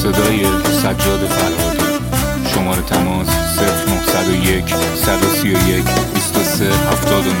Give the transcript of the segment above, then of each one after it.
صدای سجاد فرهادی. شماره تماس 0901 131 23 79.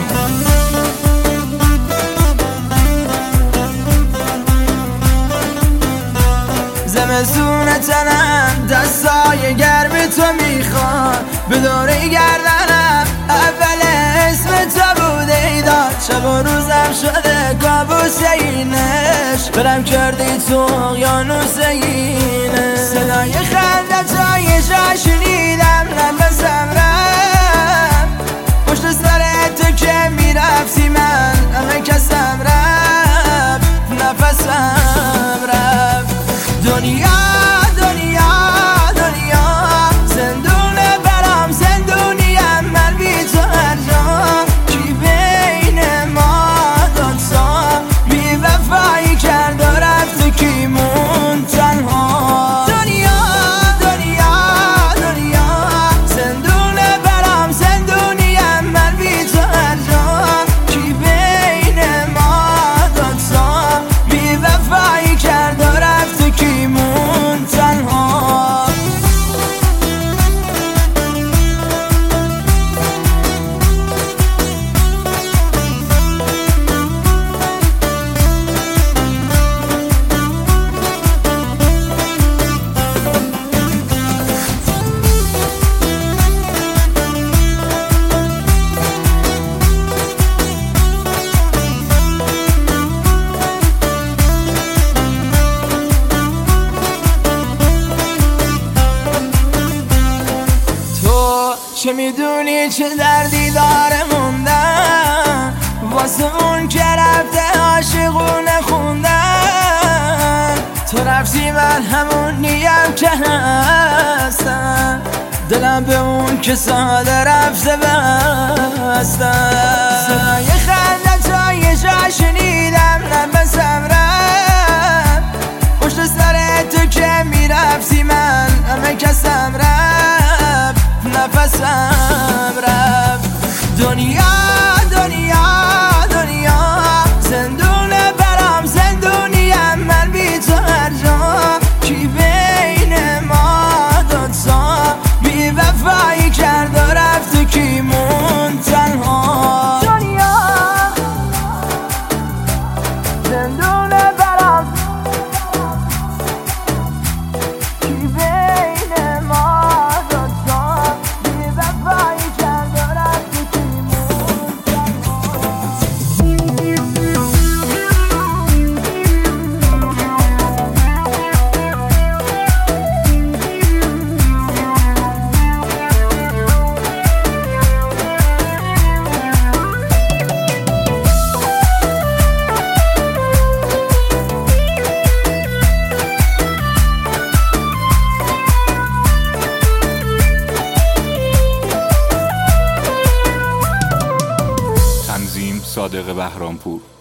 زمستون تنم دستای گرم تو میخواد، به دوره گردنم اول اسم تو بوده ایداد. شب و روزم شده کابوس اینش، برم کردی تو اقیانوس اینش. صدای خنده تا یه جا شنیدم، نفسم رفت پشت سر تو که میرفتی، من همه کسم رفت نفسم رفت. دنیا دنیا دنیا زندونه برام زندونیم، من بی تو هر جا کی بین ما دوتا بی وفایی کرد و رفت و کی مون تنها. دنیا دنیا دنیا زندونه برام زندونیم، من بی تو هر جا کی بین ما دوتا بی وفایی کرد و رفت و کی مون تنها. چه میدونی چه دردی داره موندن واسه اون که رفته عاشقونه خوندن. تو رفتی من همون نیم که هستم، دلم به اون که ساده رفته بستم. صدای خنده تا یه جا شنیدم، نفسم رفت پشت سر تو که میرفتی، من همه کسم رفت نفسم رفت. دنیا دنیا دنیا زندونه برام زندونیم، من بی تو هر جا کی بین ما دوتا بی وفایی کرد و رفت و کی مون تنها. دنیا زندونه برام کی بین ما صادق بهرامپور.